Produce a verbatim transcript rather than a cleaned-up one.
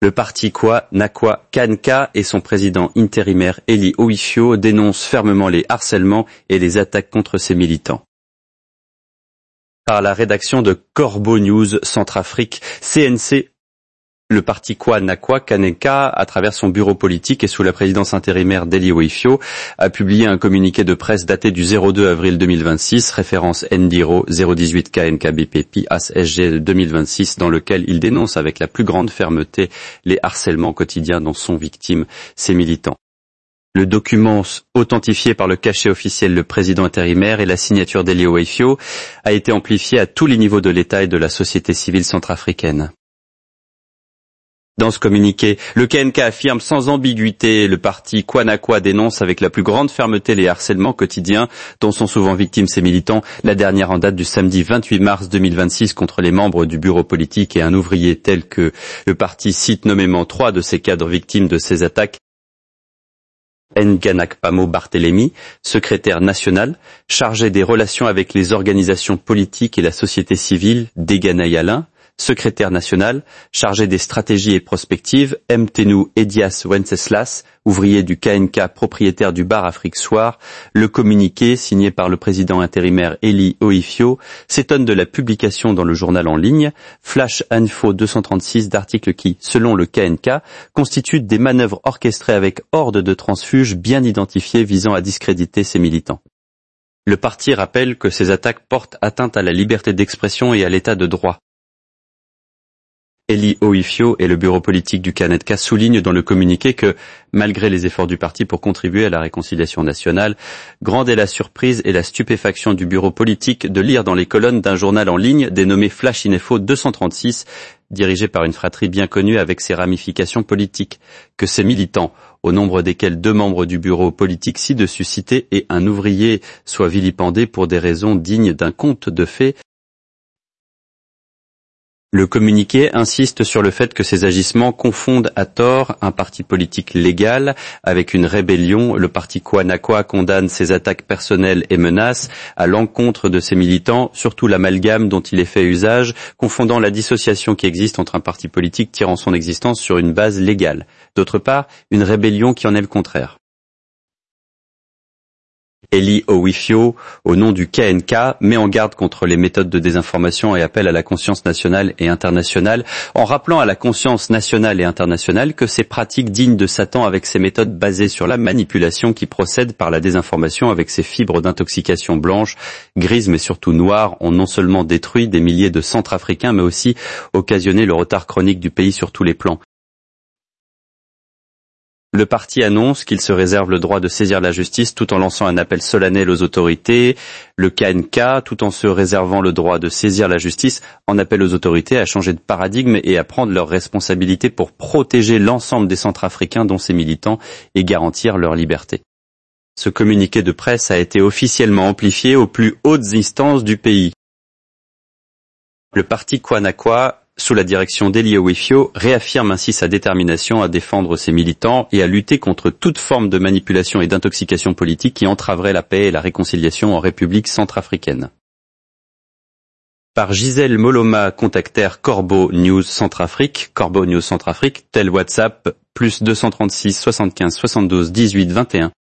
Le parti Nakwa Kanka et son président intérimaire Eli Oifio dénoncent fermement les harcèlements et les attaques contre ses militants. Par la rédaction de Corbeau News Centrafrique, C N C, le parti Nakwa Kanka, à travers son bureau politique et sous la présidence intérimaire d'Eli Oifio, a publié un communiqué de presse daté du zéro deux avril deux mille vingt-six, référence Ndiro zéro dix-huit K N K B P P A S G deux mille vingt-six, dans lequel il dénonce avec la plus grande fermeté les harcèlements quotidiens dont sont victimes ses militants. Le document, authentifié par le cachet officiel le président intérimaire et la signature d'Eli Oifio, a été amplifié à tous les niveaux de l'État et de la société civile centrafricaine. Dans ce communiqué, le K N K affirme sans ambiguïté: le parti Nakwa dénonce avec la plus grande fermeté les harcèlements quotidiens dont sont souvent victimes ses militants, la dernière en date du samedi vingt-huit mars deux mille vingt-six contre les membres du bureau politique et un ouvrier, tel que le parti cite nommément trois de ses cadres victimes de ces attaques. Nganakpamo Barthélemy, secrétaire national, chargé des relations avec les organisations politiques et la société civile, Deganaï Alain, secrétaire national, chargé des stratégies et prospectives, Mtenou Edias Wenceslas, ouvrier du K N K, propriétaire du bar Afrique Soir. Le communiqué, signé par le président intérimaire Eli Oifio, s'étonne de la publication dans le journal en ligne Flash Info deux cent trente-six d'articles qui, selon le K N K, constituent des manœuvres orchestrées avec horde de transfuges bien identifiés visant à discréditer ses militants. Le parti rappelle que ces attaques portent atteinte à la liberté d'expression et à l'état de droit. Eli Oifio et le bureau politique du K N K soulignent dans le communiqué que, malgré les efforts du parti pour contribuer à la réconciliation nationale, grande est la surprise et la stupéfaction du bureau politique de lire dans les colonnes d'un journal en ligne dénommé Flash Info deux cent trente-six, dirigé par une fratrie bien connue avec ses ramifications politiques, que ses militants, au nombre desquels deux membres du bureau politique ci-dessus cités et un ouvrier, soient vilipendés pour des raisons dignes d'un conte de fées. Le communiqué insiste sur le fait que ces agissements confondent à tort un parti politique légal avec une rébellion. Le parti Nakwa condamne ces attaques personnelles et menaces à l'encontre de ses militants, surtout l'amalgame dont il est fait usage, confondant la dissociation qui existe entre un parti politique tirant son existence sur une base légale. D'autre part, une rébellion qui en est le contraire. Eli Oifio, au nom du K N K, met en garde contre les méthodes de désinformation et appelle à la conscience nationale et internationale, en rappelant à la conscience nationale et internationale que ces pratiques dignes de Satan avec ces méthodes basées sur la manipulation qui procèdent par la désinformation avec ces fibres d'intoxication blanches, grises mais surtout noires, ont non seulement détruit des milliers de Centrafricains mais aussi occasionné le retard chronique du pays sur tous les plans. Le parti annonce qu'il se réserve le droit de saisir la justice tout en lançant un appel solennel aux autorités. Le K N K, tout en se réservant le droit de saisir la justice, en appelle aux autorités à changer de paradigme et à prendre leurs responsabilités pour protéger l'ensemble des Centrafricains dont ces militants et garantir leur liberté. Ce communiqué de presse a été officiellement amplifié aux plus hautes instances du pays. Le parti Nakwa, sous la direction d'Eli Oifio, réaffirme ainsi sa détermination à défendre ses militants et à lutter contre toute forme de manipulation et d'intoxication politique qui entraverait la paix et la réconciliation en République centrafricaine. Par Gisèle Moloma, contactaire Corbeau News Centrafrique, Corbeau News Centrafrique, tel WhatsApp, plus deux cent trente-six soixante-quinze soixante-douze dix-huit vingt et un.